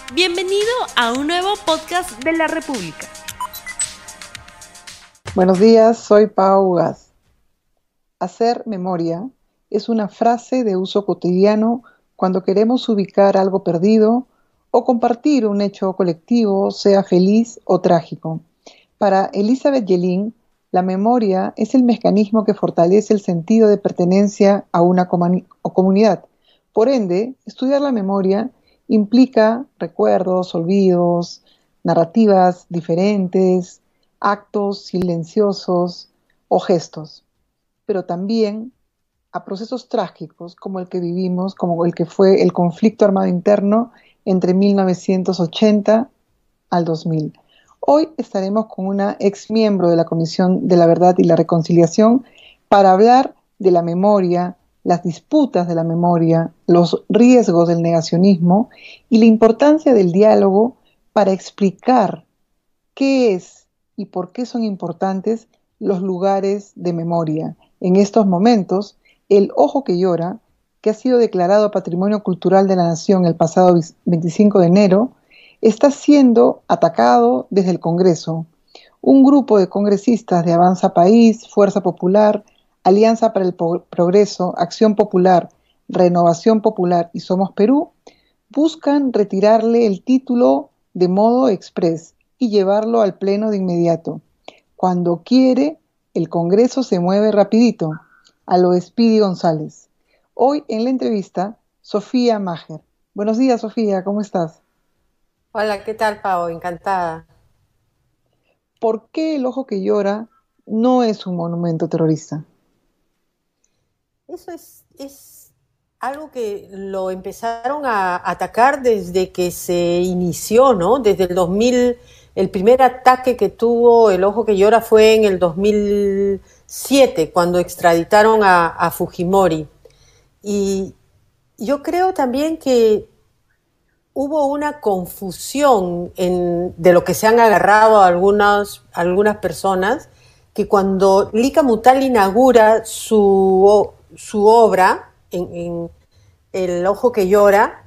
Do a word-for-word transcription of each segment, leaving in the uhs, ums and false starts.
Bienvenido a un nuevo podcast de la República. Buenos días, soy Pau Gas. Hacer memoria es una frase de uso cotidiano cuando queremos ubicar algo perdido o compartir un hecho colectivo, sea feliz o trágico. Para Elizabeth Yelin, la memoria es el mecanismo que fortalece el sentido de pertenencia a una comuni- o comunidad. Por ende, estudiar la memoria implica recuerdos, olvidos, narrativas diferentes, actos silenciosos o gestos, pero también a procesos trágicos como el que vivimos, como el que fue el conflicto armado interno entre mil novecientos ochenta al dos mil. Hoy estaremos con una ex miembro de la Comisión de la Verdad y la Reconciliación para hablar de la memoria, las disputas de la memoria, los riesgos del negacionismo y la importancia del diálogo para explicar qué es y por qué son importantes los lugares de memoria. En estos momentos, el Ojo que Llora, que ha sido declarado Patrimonio Cultural de la Nación el pasado veinticinco de enero, está siendo atacado desde el Congreso. Un grupo de congresistas de Avanza País, Fuerza Popular, Alianza para el Progreso, Acción Popular, Renovación Popular y Somos Perú buscan retirarle el título de modo exprés y llevarlo al Pleno de inmediato. Cuando quiere, el Congreso se mueve rapidito, a lo Speedy González. Hoy en la entrevista, Sofía Maher. Buenos días, Sofía, ¿cómo estás? Hola, ¿qué tal, Pau? Encantada. ¿Por qué el Ojo que Llora no es un monumento terrorista? Eso es, es algo que lo empezaron a atacar desde que se inició, ¿no? Desde el dos mil, el primer ataque que tuvo el Ojo que Llora fue en el dos mil siete, cuando extraditaron a, a Fujimori. Y yo creo también que hubo una confusión en, de lo que se han agarrado algunas, algunas personas, que cuando Lica Mutal inaugura su, su obra, en, en El Ojo que Llora,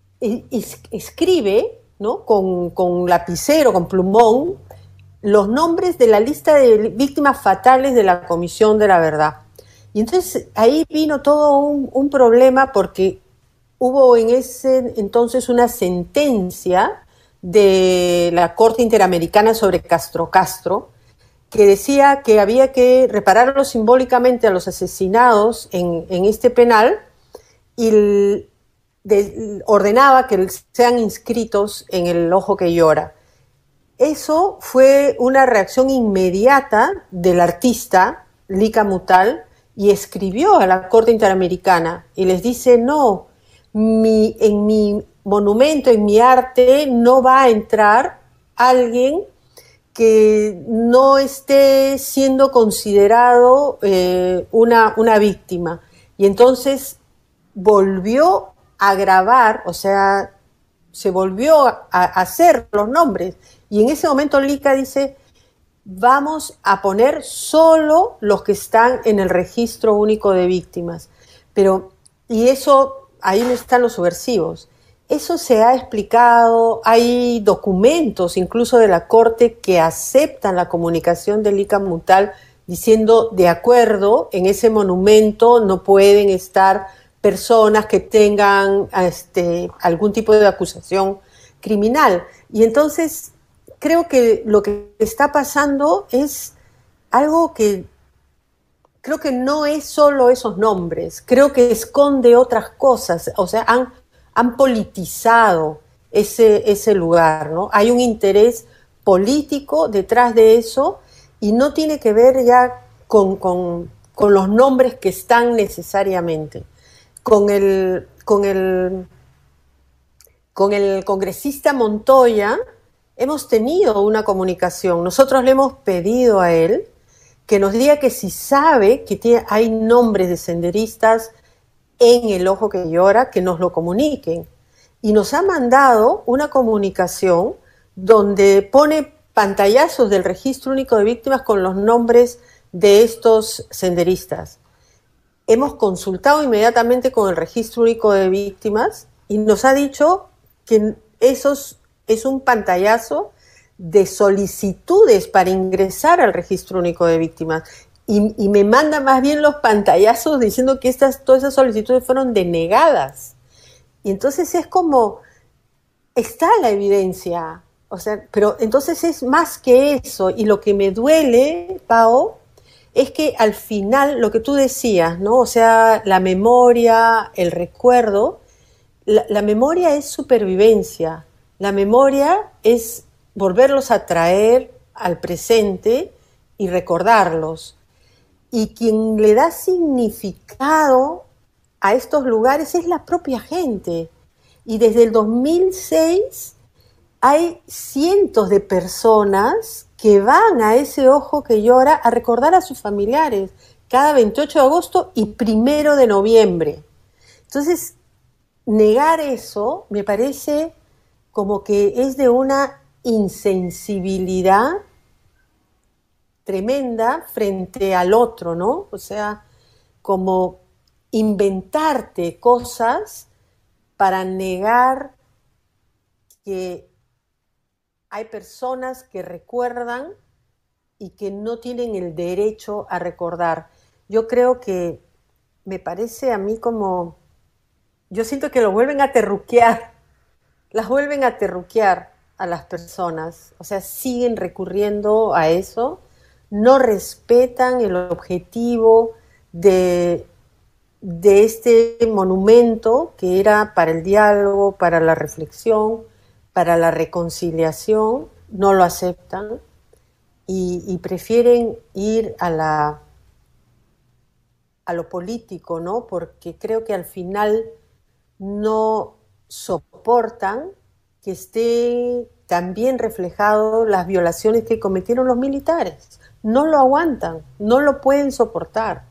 es, escribe, ¿no? con, con lapicero, con plumón, los nombres de la lista de víctimas fatales de la Comisión de la Verdad. Y entonces ahí vino todo un, un problema, porque hubo en ese entonces una sentencia de la Corte Interamericana sobre Castro Castro, que decía que había que repararlo simbólicamente a los asesinados en, en este penal, y el, de, ordenaba que sean inscritos en El Ojo que Llora. Eso fue una reacción inmediata del artista Lica Mutal, y escribió a la Corte Interamericana y les dice: no, mi, en mi monumento, en mi arte, no va a entrar alguien que no esté siendo considerado eh, una, una víctima. Y entonces volvió a grabar, o sea, se volvió a, a hacer los nombres. Y en ese momento Lica dice: vamos a poner solo los que están en el registro único de víctimas. Pero, y eso, ahí están los subversivos. Eso se ha explicado, hay documentos incluso de la Corte que aceptan la comunicación de Lica Mutal diciendo: de acuerdo, en ese monumento no pueden estar personas que tengan este, algún tipo de acusación criminal. Y entonces creo que lo que está pasando es algo que creo que no es solo esos nombres, creo que esconde otras cosas. O sea, han han politizado ese, ese lugar, ¿no? Hay un interés político detrás de eso, y no tiene que ver ya con, con, con los nombres que están necesariamente. Con el, con el, con el congresista Montoya hemos tenido una comunicación. Nosotros le hemos pedido a él que nos diga que si sabe que tiene, hay nombres de senderistas en El Ojo que Llora, que nos lo comuniquen. Y nos ha mandado una comunicación donde pone pantallazos del Registro Único de Víctimas con los nombres de estos senderistas. Hemos consultado inmediatamente con el Registro Único de Víctimas y nos ha dicho que esos, es un pantallazo de solicitudes para ingresar al Registro Único de Víctimas. Y, y me manda más bien los pantallazos diciendo que estas, todas esas solicitudes fueron denegadas. Y entonces es como, está la evidencia, o sea, pero entonces es más que eso. Y lo que me duele, Pao, es que al final, lo que tú decías, ¿no? O sea, la memoria, el recuerdo, la, la memoria es supervivencia, la memoria es volverlos a traer al presente y recordarlos. Y quien le da significado a estos lugares es la propia gente. Y desde el dos mil seis hay cientos de personas que van a ese Ojo que Llora a recordar a sus familiares cada veintiocho de agosto y primero de noviembre. Entonces, negar eso me parece como que es de una insensibilidad tremenda frente al otro, ¿no? O sea, como inventarte cosas para negar que hay personas que recuerdan y que no tienen el derecho a recordar. Yo creo que me parece a mí como, yo siento que lo vuelven a terruquear, las vuelven a terruquear a las personas, o sea, siguen recurriendo a eso, no respetan el objetivo de, de este monumento que era para el diálogo, para la reflexión, para la reconciliación, no lo aceptan y, y prefieren ir a, la, a lo político, ¿no? Porque creo que al final no soportan que esté también reflejado las violaciones que cometieron los militares. No lo aguantan, no lo pueden soportar.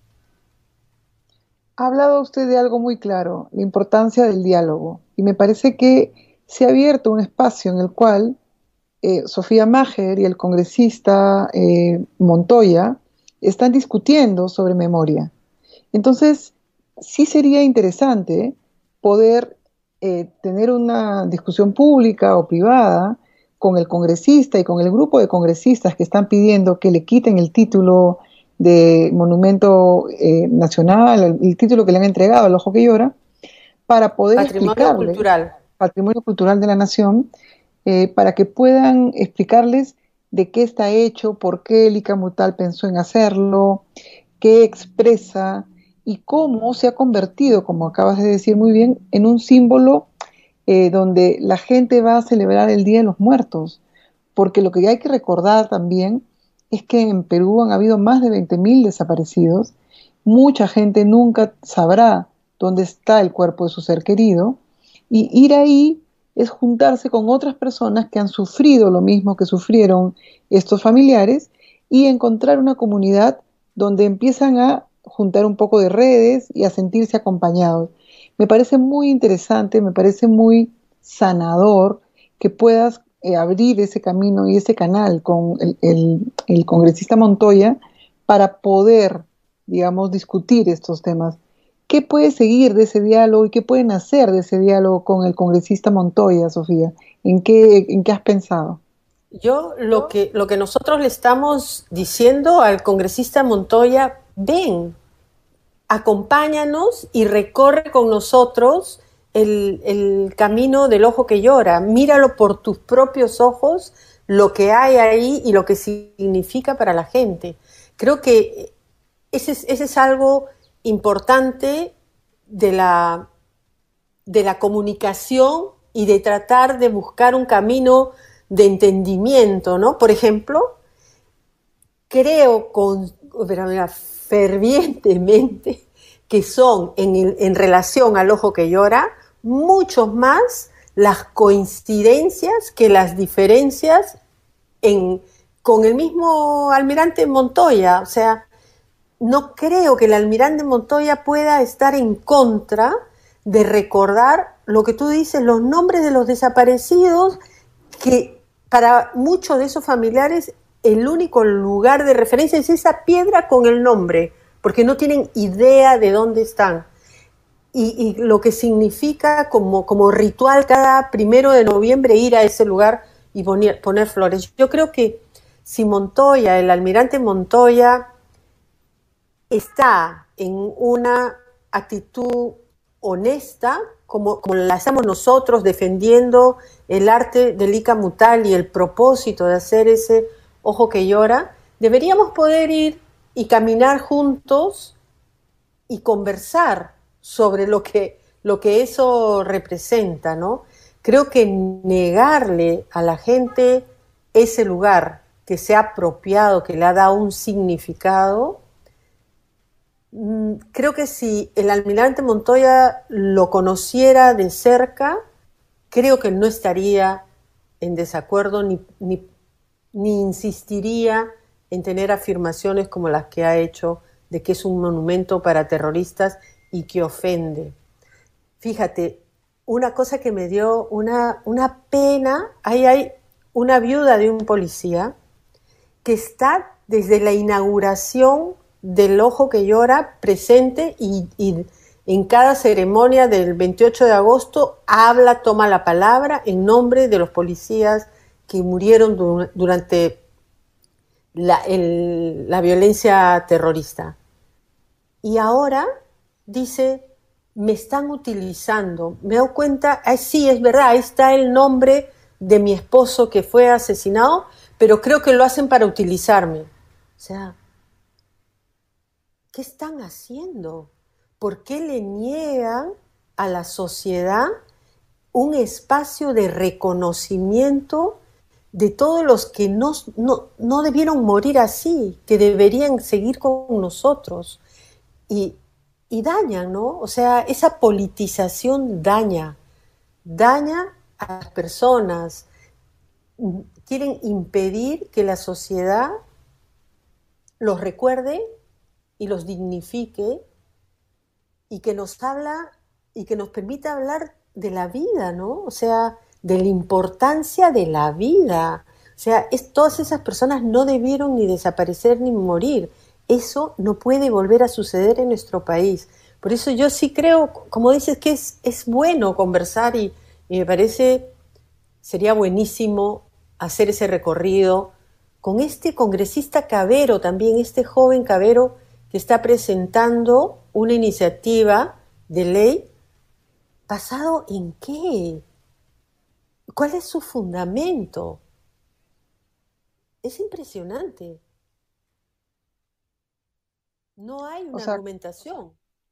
Ha hablado usted de algo muy claro, la importancia del diálogo. Y me parece que se ha abierto un espacio en el cual eh, Sofía Maher y el congresista eh, Montoya están discutiendo sobre memoria. Entonces, sí sería interesante poder eh, tener una discusión pública o privada con el congresista y con el grupo de congresistas que están pidiendo que le quiten el título de monumento eh, nacional, el, el título que le han entregado al Ojo que Llora, para poder Patrimonio explicarle, cultural. Patrimonio Cultural de la Nación, eh, para que puedan explicarles de qué está hecho, por qué el ICAMUTAL pensó en hacerlo, qué expresa y cómo se ha convertido, como acabas de decir muy bien, en un símbolo eh, donde la gente va a celebrar el Día de los Muertos. Porque lo que hay que recordar también es que en Perú han habido más de veinte mil desaparecidos, mucha gente nunca sabrá dónde está el cuerpo de su ser querido, y ir ahí es juntarse con otras personas que han sufrido lo mismo que sufrieron estos familiares y encontrar una comunidad donde empiezan a juntar un poco de redes y a sentirse acompañados. Me parece muy interesante, me parece muy sanador que puedas eh, abrir ese camino y ese canal con el, el, el congresista Montoya para poder, digamos, discutir estos temas. ¿Qué puede seguir de ese diálogo y qué pueden hacer de ese diálogo con el congresista Montoya, Sofía? ¿En qué, en qué has pensado? Yo lo que, lo que nosotros le estamos diciendo al congresista Montoya, ven, acompáñanos y recorre con nosotros el, el camino del Ojo que Llora. Míralo por tus propios ojos, lo que hay ahí y lo que significa para la gente. Creo que ese es, ese es algo importante de la, de la comunicación y de tratar de buscar un camino de entendimiento, ¿no? Por ejemplo, creo con, mira, fervientemente que son en, el, en relación al Ojo que Llora muchos más las coincidencias que las diferencias en, con el mismo almirante Montoya. O sea, no creo que el almirante Montoya pueda estar en contra de recordar lo que tú dices, los nombres de los desaparecidos, que para muchos de esos familiares el único lugar de referencia es esa piedra con el nombre, porque no tienen idea de dónde están. y, y lo que significa como, como ritual cada primero de noviembre ir a ese lugar y poner, poner flores. Yo creo que si Montoya, el almirante Montoya, está en una actitud honesta, como, como la estamos nosotros defendiendo el arte del Ika Mutal y el propósito de hacer ese ojo que llora, deberíamos poder ir y caminar juntos y conversar sobre lo que, lo que eso representa, ¿no? Creo que negarle a la gente ese lugar que se ha apropiado, que le ha dado un significado, creo que si el almirante Montoya lo conociera de cerca, creo que no estaría en desacuerdo ni, ni, ni insistiría en tener afirmaciones como las que ha hecho de que es un monumento para terroristas y que ofende. Fíjate, una cosa que me dio una, una pena, ahí hay una viuda de un policía que está desde la inauguración del Ojo que Llora presente y, y en cada ceremonia del veintiocho de agosto habla, toma la palabra en nombre de los policías que murieron du- durante la, el, la violencia terrorista. Y ahora dice, me están utilizando, me doy cuenta, ay, sí, es verdad, ahí está el nombre de mi esposo que fue asesinado, pero creo que lo hacen para utilizarme. O sea, ¿qué están haciendo? ¿Por qué le niegan a la sociedad un espacio de reconocimiento de todos los que no, no, no debieron morir así, que deberían seguir con nosotros? Y, y dañan, ¿no? O sea, esa politización daña, daña a las personas. Quieren impedir que la sociedad los recuerde y los dignifique y que nos habla y que nos permita hablar de la vida, ¿no? O sea, de la importancia de la vida. O sea, es, todas esas personas no debieron ni desaparecer ni morir. Eso no puede volver a suceder en nuestro país. Por eso yo sí creo, como dices, que es, es bueno conversar y, y me parece, sería buenísimo hacer ese recorrido con este congresista Cavero también, este joven Cavero que está presentando una iniciativa de ley. ¿Basado en qué? ¿Cuál es su fundamento? Es impresionante. No hay O una sea, argumentación.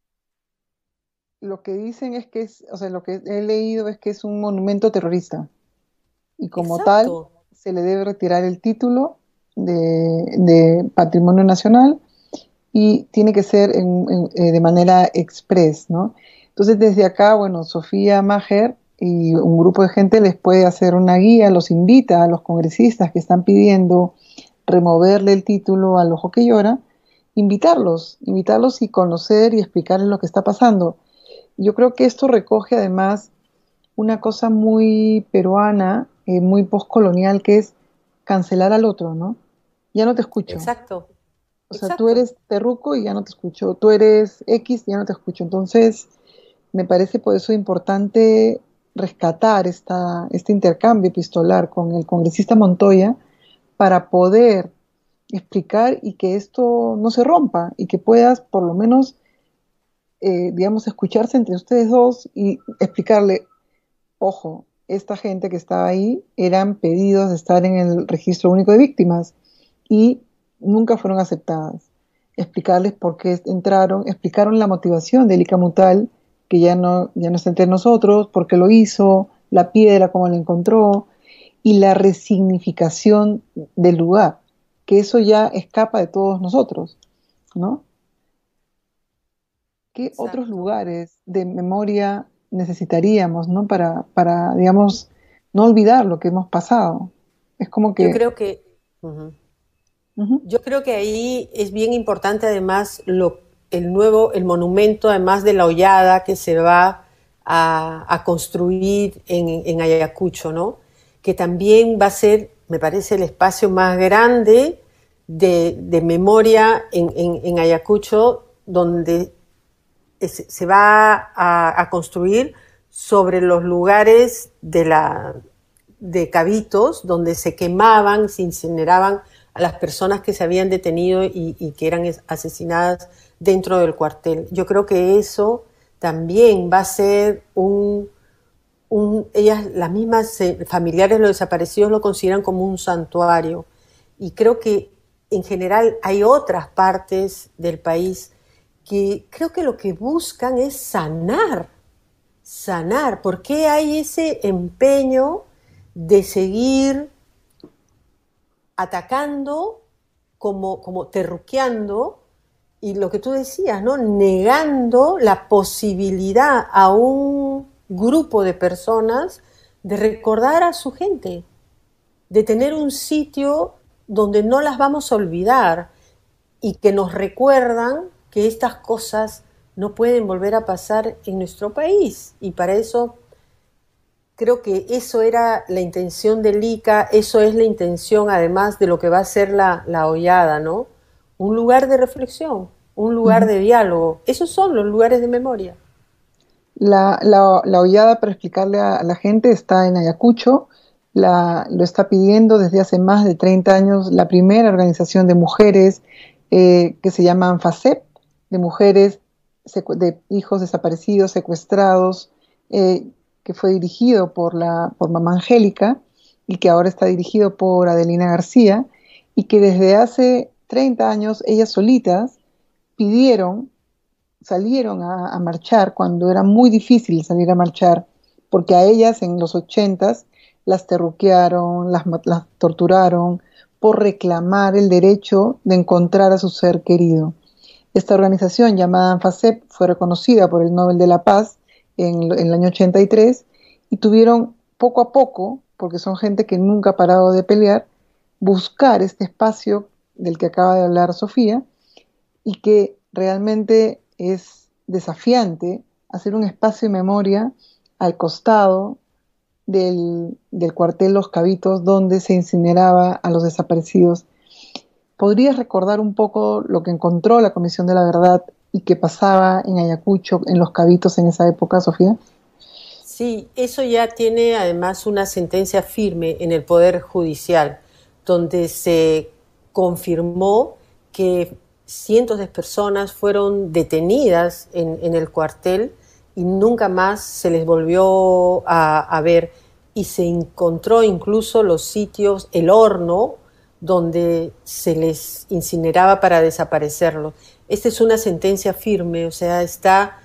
lo que dicen es que es, o sea, lo que he leído es que es un monumento terrorista y como tal Exacto. se le debe retirar el título de, de Patrimonio Nacional y tiene que ser en- en- eh, de manera express, ¿no? Entonces desde acá, bueno, Sofía Maher y un grupo de gente les puede hacer una guía, los invita a los congresistas que están pidiendo removerle el título al Ojo que Llora, invitarlos, invitarlos y conocer y explicarles lo que está pasando. Yo creo que esto recoge además una cosa muy peruana, eh, muy postcolonial, que es cancelar al otro, ¿no? Ya no te escucho. Exacto. O sea, tú Exacto. eres terruco y ya no te escucho. Tú eres X y ya no te escucho. Entonces, me parece por eso importante rescatar esta, este intercambio epistolar con el congresista Montoya para poder explicar y que esto no se rompa y que puedas por lo menos, eh, digamos, escucharse entre ustedes dos y explicarle, ojo, esta gente que estaba ahí eran pedidos de estar en el registro único de víctimas y nunca fueron aceptadas. Explicarles por qué entraron, explicaron la motivación del Ika Mutal, que ya no, ya no está entre nosotros, por qué lo hizo, la piedra, cómo la encontró, y la resignificación del lugar, que eso ya escapa de todos nosotros, ¿no? ¿Qué otros Exacto. lugares de memoria necesitaríamos, ¿no? Para, para, digamos, no olvidar lo que hemos pasado. Es como Yo que, creo que, ujú. ujú, Yo creo que ahí es bien importante además lo, el nuevo, el monumento, además de la hollada que se va a, a construir en, en Ayacucho, ¿no? Que también va a ser, me parece, el espacio más grande de, de memoria en, en, en Ayacucho, donde es, se va a, a construir sobre los lugares de, la, de cabitos donde se quemaban, se incineraban a las personas que se habían detenido y, y que eran asesinadas dentro del cuartel. Yo creo que eso también va a ser un... un ellas, las mismas eh, familiares de los desaparecidos lo consideran como un santuario. Y creo que en general hay otras partes del país que creo que lo que buscan es sanar, sanar. ¿Por qué hay ese empeño de seguir atacando, como, como terruqueando, y lo que tú decías, ¿no? Negando la posibilidad a un grupo de personas de recordar a su gente, de tener un sitio donde no las vamos a olvidar y que nos recuerdan que estas cosas no pueden volver a pasar en nuestro país? Y para eso creo que eso era la intención del I C A, eso es la intención además de lo que va a ser la, la Hollada, ¿no? Un lugar de reflexión, un lugar uh-huh. de diálogo. Esos son los lugares de memoria. La, la, la Hollada, para explicarle a, a la gente, está en Ayacucho. La, lo está pidiendo desde hace más de treinta años la primera organización de mujeres eh, que se llama ANFASEP, de mujeres, de hijos desaparecidos, secuestrados, eh, que fue dirigido por, la, por Mamá Angélica y que ahora está dirigido por Adelina García, y que desde hace treinta años ellas solitas pidieron, salieron a, a marchar cuando era muy difícil salir a marchar, porque a ellas en los ochentas las terruquearon, las, las torturaron por reclamar el derecho de encontrar a su ser querido. Esta organización llamada ANFASEP fue reconocida por el Nobel de la Paz en, en el año ochenta y tres y tuvieron poco a poco, porque son gente que nunca ha parado de pelear, buscar este espacio del que acaba de hablar Sofía y que realmente es desafiante hacer un espacio de memoria al costado del, del cuartel Los Cabitos donde se incineraba a los desaparecidos. ¿Podrías recordar un poco lo que encontró la Comisión de la Verdad y que pasaba en Ayacucho, en Los Cabitos en esa época, Sofía? Sí, eso ya tiene además una sentencia firme en el Poder Judicial, donde se confirmó que cientos de personas fueron detenidas en, en el cuartel y nunca más se les volvió a, a ver, y se encontró incluso los sitios, el horno donde se les incineraba para desaparecerlos. Esta es una sentencia firme, o sea, está,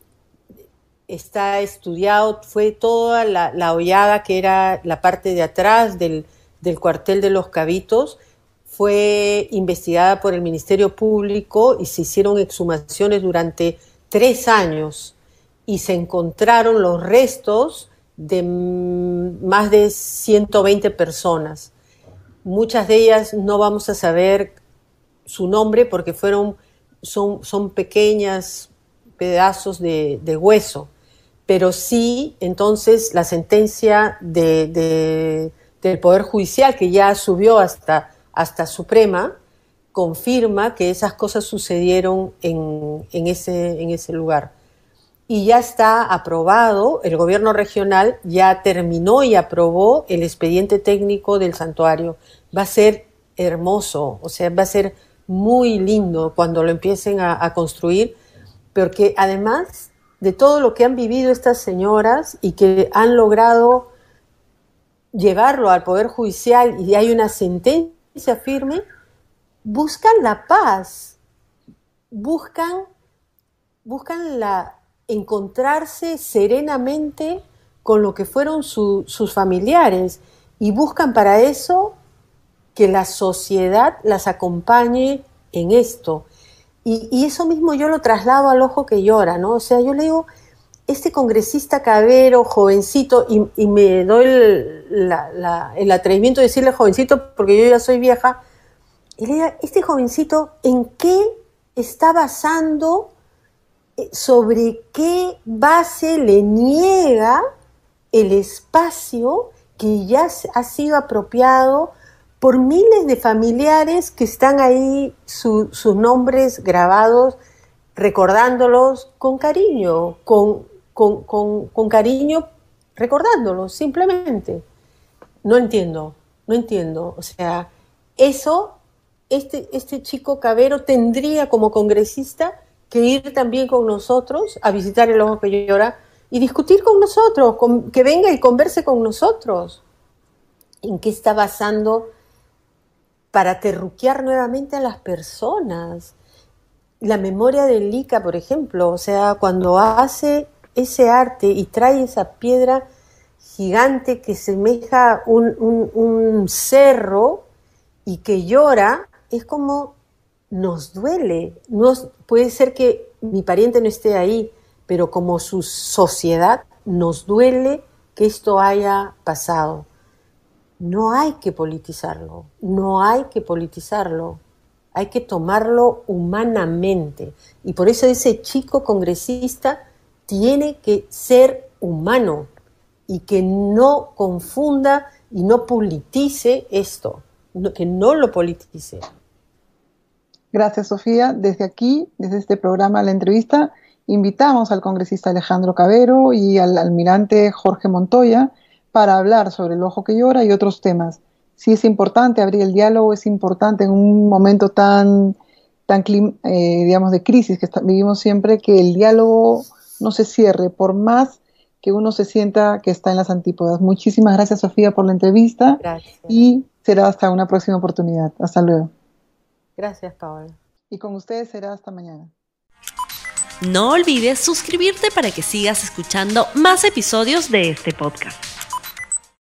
está estudiado, fue toda la, la hollada que era la parte de atrás del, del cuartel de Los Cabitos, fue investigada por el Ministerio Público y se hicieron exhumaciones durante tres años y se encontraron los restos de más de ciento veinte personas. Muchas de ellas no vamos a saber su nombre porque fueron, son, son pequeños pedazos de, de hueso, pero sí, entonces, la sentencia de, de, del Poder Judicial, que ya subió hasta, hasta Suprema, confirma que esas cosas sucedieron en, en, ese, en ese lugar. Y ya está aprobado, el gobierno regional ya terminó y aprobó el expediente técnico del santuario. Va a ser hermoso, o sea, va a ser muy lindo cuando lo empiecen a, a construir, porque además de todo lo que han vivido estas señoras y que han logrado llevarlo al Poder Judicial y hay una sentencia firme, buscan la paz, buscan, buscan la, encontrarse serenamente con lo que fueron su, sus familiares y buscan para eso que la sociedad las acompañe en esto. Y, y eso mismo yo lo traslado al Ojo que Llora, ¿no? O sea, yo le digo, este congresista Cavero, jovencito, y, y me doy el, la, la, el atrevimiento de decirle jovencito porque yo ya soy vieja, y le digo, este jovencito, ¿en qué está basando, sobre qué base le niega el espacio que ya ha sido apropiado por miles de familiares que están ahí, su, sus nombres grabados recordándolos con cariño, con, con, con, con cariño, recordándolos simplemente. No entiendo, no entiendo. O sea, eso, este, este chico Cavero tendría como congresista que ir también con nosotros a visitar El Ojo que Llora y discutir con nosotros, con, que venga y converse con nosotros. ¿En qué está basando para terruquear nuevamente a las personas? La memoria del Ica, por ejemplo, o sea, cuando hace ese arte y trae esa piedra gigante que semeja un, un, un cerro y que llora, es como nos duele. Nos, puede ser que mi pariente no esté ahí, pero como su sociedad nos duele que esto haya pasado. No hay que politizarlo, no hay que politizarlo, hay que tomarlo humanamente. Y por eso ese chico congresista tiene que ser humano y que no confunda y no politice esto, que no lo politice. Gracias, Sofía. Desde aquí, desde este programa, la entrevista, invitamos al congresista Alejandro Cavero y al almirante Jorge Montoya para hablar sobre El Ojo que Llora y otros temas. Sí es importante abrir el diálogo, es importante en un momento tan, tan eh, digamos, de crisis que está, vivimos siempre, que el diálogo no se cierre, por más que uno se sienta que está en las antípodas. Muchísimas gracias, Sofía, por la entrevista. Gracias. Y será hasta una próxima oportunidad. Hasta luego. Gracias, Paola. Y con ustedes será hasta mañana. No olvides suscribirte para que sigas escuchando más episodios de este podcast.